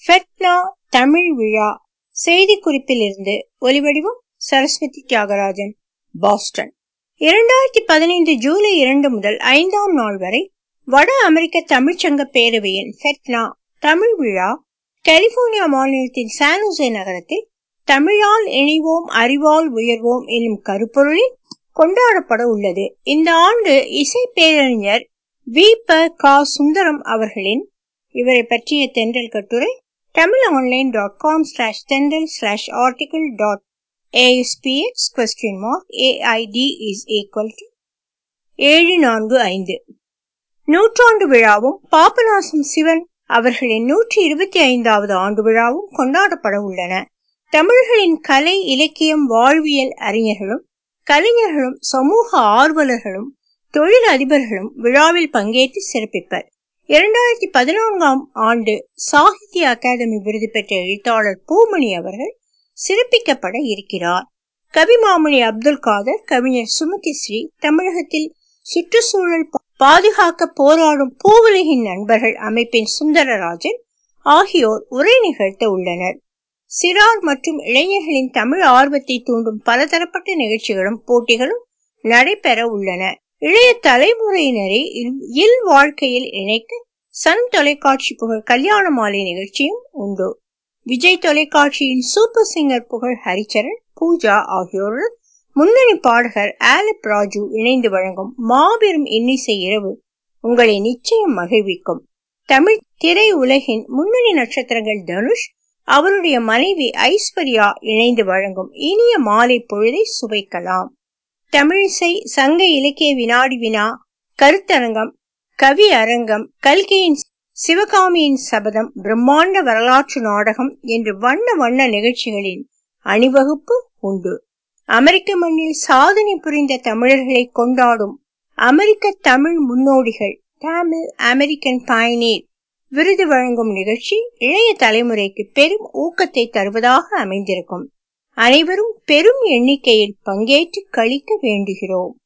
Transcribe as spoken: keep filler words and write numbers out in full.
FeTNA Tamil விழா செய்தி குறிப்பிலிருந்து ஒலிவடிவம் சரஸ்வதி தியாகராஜன், பாஸ்டன். இரண்டாயிரத்தி பதினைந்து ஜூலை இரண்டு முதல் ஐந்தாம் நாள் வரை வட அமெரிக்க தமிழ்ச்சங்க பேரவையின் ஃபெட்னா தமிழ் விழா கலிபோர்னியா மாநிலத்தின் சானோசே நகரத்தில் தமிழால் இணைவோம் அறிவால் உயர்வோம் என்னும் கருப்பொருளில் கொண்டாடப்பட உள்ளது. இந்த ஆண்டு இசை பேரறிஞர் வி ப கா சுந்தரம் அவர்களின் இவரை பற்றிய தென்றல் கட்டுரை Tamil online dot com slash Thendral slash article dot ASPX question mark AID is equal to ஏழு நான்கு ஐந்து. நூற்றாண்டு விழாவும் பாபநாசம் சிவன் அவர்களின் நூற்றி இருபத்தி ஐந்தாவது ஆண்டு விழாவும் கொண்டாடப்பட உள்ளன. தமிழர்களின் கலை இலக்கியம் வாழ்வியல் அறிஞர்களும் கலைஞர்களும் சமூக ஆர்வலர்களும் தொழில் அதிபர்களும் விழாவில் பங்கேற்று சிறப்பிப்பர். இரண்டாயிரத்தி பதினான்காம் ஆண்டு சாகித்ய அகாதமி விருது பெற்ற எழுத்தாளர் பூமணி அவர்கள் சிறப்பிக்கப்பட இருக்கிறார். கவிமாமணி அப்துல் காதர், கவிஞர் சுமதி ஸ்ரீ, தமிழகத்தில் சுற்றுச்சூழல் பாதுகாக்க போராடும் பூவுலகின் நண்பர்கள் அமைப்பின் சுந்தரராஜன் ஆகியோர் உரை நிகழ்த்த உள்ளனர். சிறார் மற்றும் இளைஞர்களின் தமிழ் ஆர்வத்தை தூண்டும் பலதரப்பட்ட நிகழ்ச்சிகளும் போட்டிகளும் நடைபெற உள்ளன. இளைய தலைமுறையினரை இல் வாழ்க்கையில் இணைக்க சன் தொலைக்காட்சி புகழ் கல்யாண மாலை நிகழ்ச்சியும் உண்டு. விஜய் தொலைக்காட்சியின் சூப்பர் சிங்கர் புகழ் ஹரிச்சரன், பூஜா ஆகியோருடன் முன்னணி பாடகர் ஆலப் ராஜு இணைந்து வழங்கும் மாபெரும் இன்னிசை இரவு உங்களை நிச்சயம் மகிழ்விக்கும். தமிழ் திரை உலகின் முன்னணி நட்சத்திரங்கள் தனுஷ், அவருடைய மனைவி ஐஸ்வர்யா இணைந்து வழங்கும் இனிய மாலை பொழுதை சுவைக்கலாம். தமிழிசை, சங்க இலக்கிய வினாடி வினா, கருத்தரங்கம், கவி அரங்கம், கல்கியின் சிவகாமியின் சபதம், பிரம்மாண்ட வரலாற்று நாடகம் என்று வண்ண வண்ண நிகழ்ச்சிகளின் அணிவகுப்பு உண்டு. அமெரிக்க மண்ணில் சாதனை புரிந்த தமிழர்களை கொண்டாடும் அமெரிக்க தமிழ் முன்னோடிகள் தமிழ் அமெரிக்கன் பயனீர் விருது வழங்கும் நிகழ்ச்சி இளைய தலைமுறைக்கு பெரும் ஊக்கத்தை தருவதாக அமைந்திருக்கும். அனைவரும் பெரும் எண்ணிக்கையில் பங்கேற்று களிக்க வேண்டுகிறோம்.